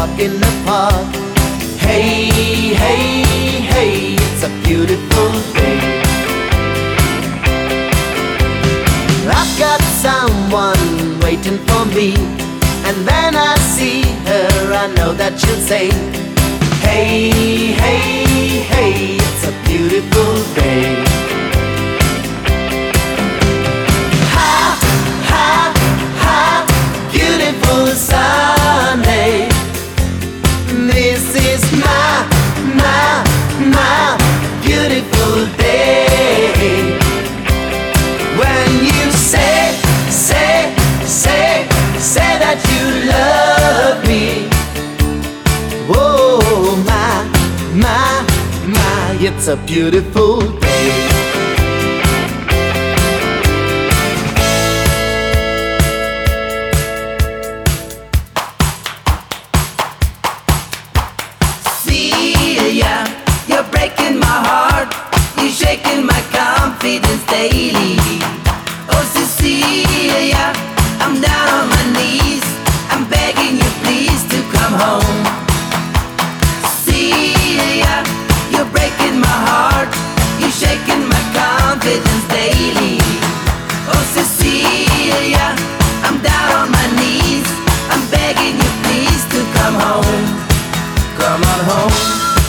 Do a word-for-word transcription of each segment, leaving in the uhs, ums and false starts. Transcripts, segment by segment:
walk in the park. Hey, hey, hey, it's a beautiful day. I've got someone waiting for me, and when I see her I know that she'll say, hey, hey, hey, it's a beautiful day. Ha, ha, ha, beautiful Sunday. This is my, my, my beautiful day. When you say, say, say, say that you love me. Whoa, my, my, my, it's a beautiful day. Celia, you're breaking my heart. You're shaking my confidence daily. Oh, Cecilia, I'm down on my knees. I'm begging you please to come home. Celia, you're breaking my heart. You're shaking my confidence daily. Oh, Cecilia, I'm down on my knees. I'm begging you please to come home. Come on home.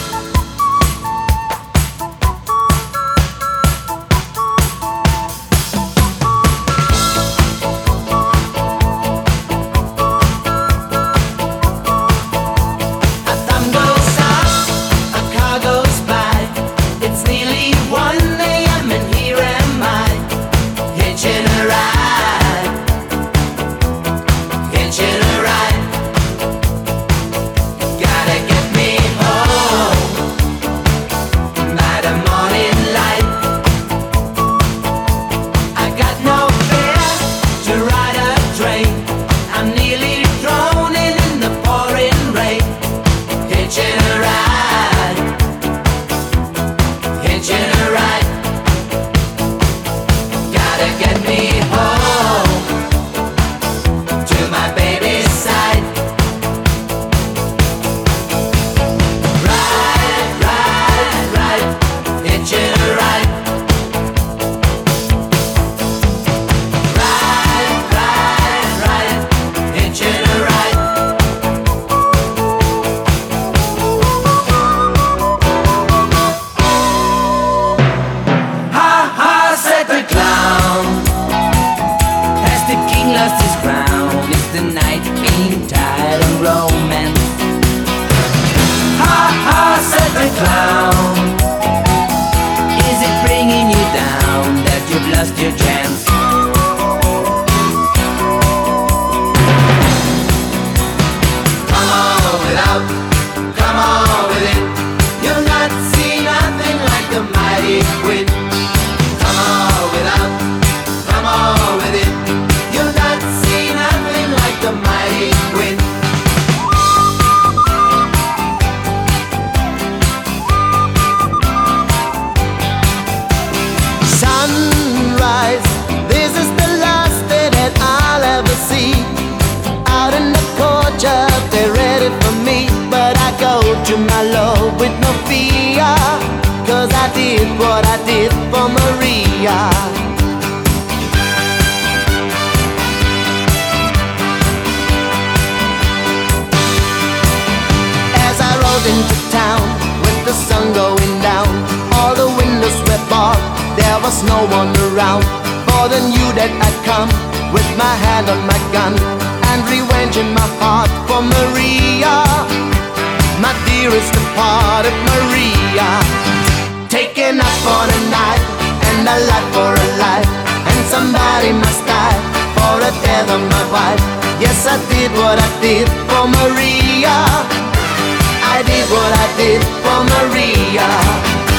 What I did for Maria. As I rode into town with the sun going down, all the windows were barred, there was no one around. For the knew that I'd come with my hand on my gun and revenge in my heart for Maria, my dearest departed Maria. Taken up for a night and a life for a life, and somebody must die for the death of my wife. Yes, I did what I did for Maria. I did what I did for Maria.